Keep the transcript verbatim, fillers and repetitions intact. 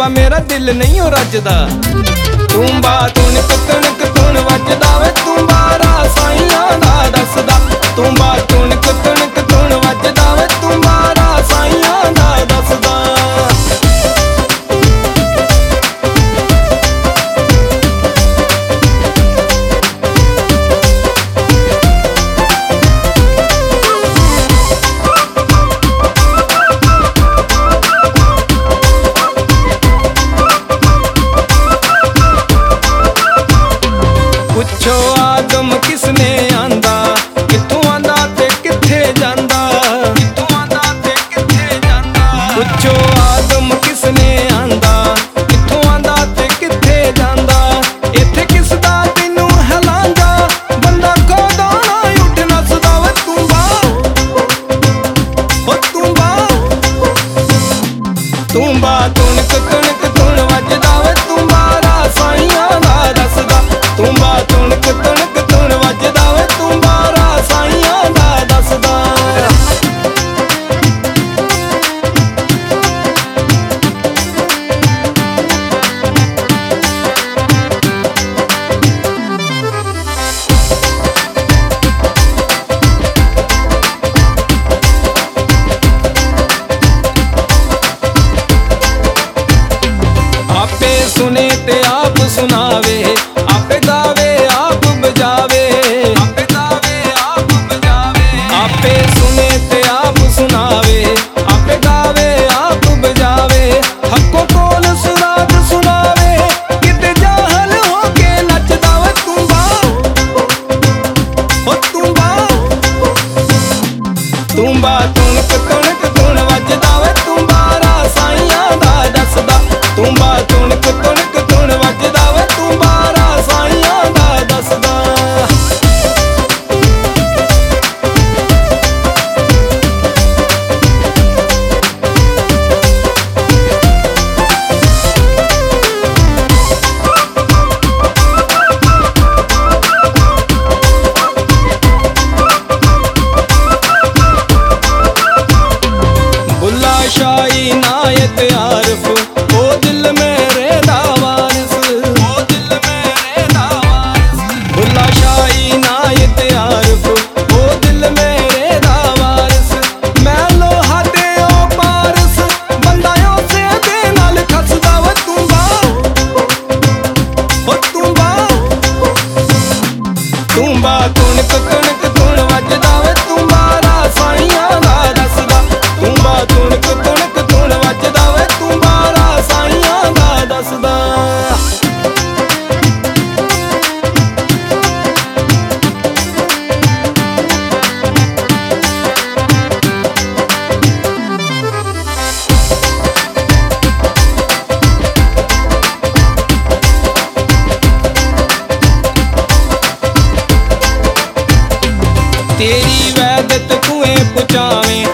सिवा मेरा दिल नहीं हो रजदा। तूंबा तुणक तुणक तुण वजदा वे तूंबा साइयां दा दसदा। तूंबा तुणक तुणक तुण वजदा वे तूंबा साइयां दा दसदा। पुछो आदम किसने आंदा, कित्थों आंदा ते कित्थे जांदा। कित्थों आंदा ते कित्थे जांदा। पुछो आदम किसने आंदा, कित्थों आंदा ते कित्थे जांदा। इत्थे किसदा तैनूं हिलांदा, बंदा खोदा ना उठ नसदा वे तूंबा। ओ तूंबा तूंबा तुणक तुणक तुण वजदा वे तूंबा साइयां दा दसदा। तूंबा तुणक तुणक तुण वजदा वे तूंबा साइयां दा दसदा। आपे सुने ते आप सुनावे, आपे गावे आप बजावे। आपे गावे आप बजावे। आपे सुने ते आप सुनावे, आपे गावे आप बजावे। हक्कों कोल सुराग सुनावे, किते जाहल होके नचदा वे तूंबा। ओ तूंबा तूंबा तुणक तुणक तुण वजदा वे तूंबा साइयां दा दसदा। तूंबा तुणक तुणक तुण वजदा वे तूंबा साइयां दा दसदा। बुल्ला शाही नायत आरफ, ओ दिल मेरे दा वारिस। ओ दिल मेरे दा वारिस। बुल्ला शाही नायत आरफ, ओ दिल मेरे दा वारिस। मैं लोहा दे ओ पारस, बंदा उसे दे नाल खसदा वे तूंबा। ओ तूंबा तूंबा तुणक तुणक तुण वजदा वे तूंबा साइयां दा दसदा। तूंबा तुणक तुणक तुण वजदा वे तूंबा साइयां दा दसदा। तेरी वैदत कुएं पुचावे,